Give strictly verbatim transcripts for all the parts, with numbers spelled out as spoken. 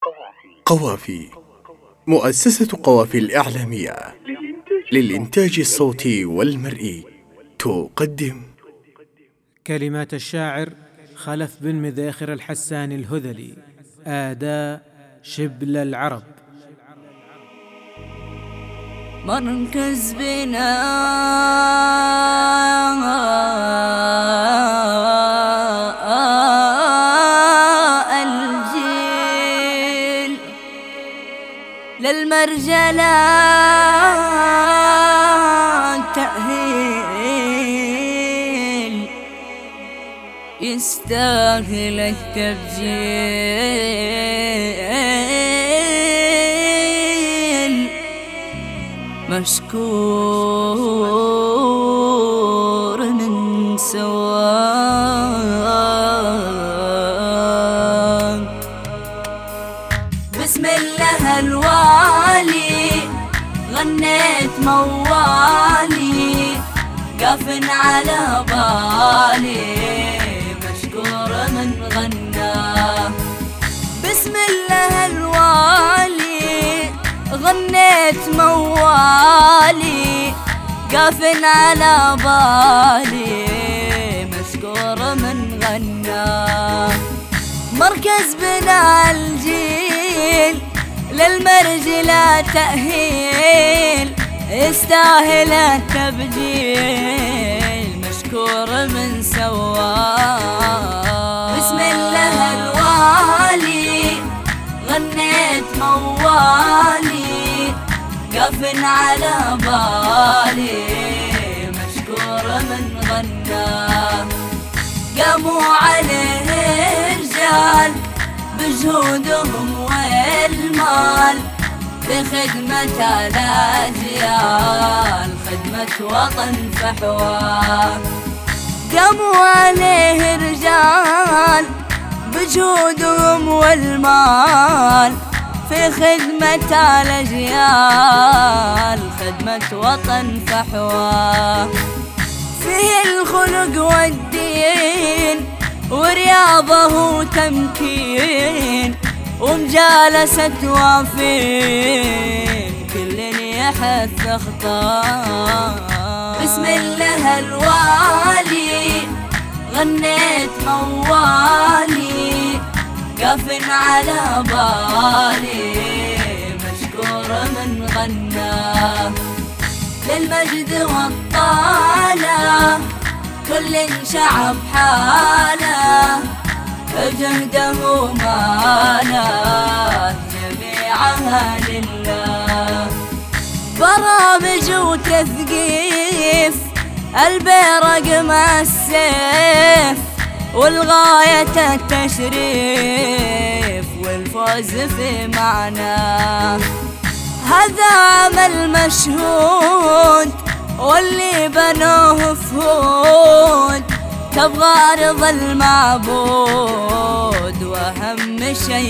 قوافي. مؤسسة قوافي الإعلامية للإنتاج الصوتي والمرئي تقدم كلمات الشاعر خلف بن مذاخر الحساني الهذلي، أداء شبل العرب. مركز بنا الجيل للمرجلة تأهيل يستاهل التبجيل، مشكور من سواك. بسم الله الوالي غنيت موالي، قف على بالي مشكور من غناه. بسم الله الوالي غنيت موالي، قف على بالي مشكور من غناه. مركز بنا الجيل للمرجلة تأهيل يستاهل التبجيل، مشكور من سواه. بسم الله الوالي غنيت موالي، قف على بالي مشكور من غناه. قاموا عليه رجال بجهودهم والمال في خدمة الأجيال، خدمة وطن فحواه. قاموا عليه رجال بجهودهم والمال في خدمة الأجيال، خدمة وطن فحواه. فيه الخلق والدين ورياضه وتمكين ومجالسة وافين، كل يحث خطاه. بسم الله الوالي غنيت موالي، قف على بالي مشكور من غناه. للمجد والطالة كل شعب حاله، جهده ماله جميعها لله. برامج وتثقيف البيرق مع السيف، والغاية التشريف والفوز في معناه. هذا عمل مشهود واللي بنوه فهود، تبغى رضا المعبود وأهم شي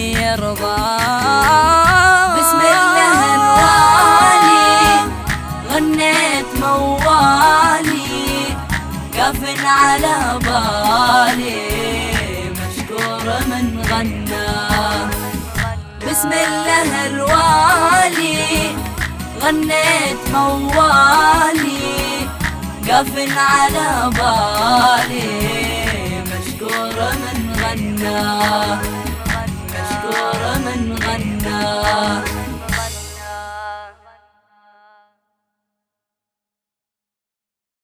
يرضاه. بسم الله الوالي غنيت موالي، قف على بالي مشكور من غناه. بسم الله الوالي غنيت موالي، قف على بالي مشكور من غناه، مشكور من غناه.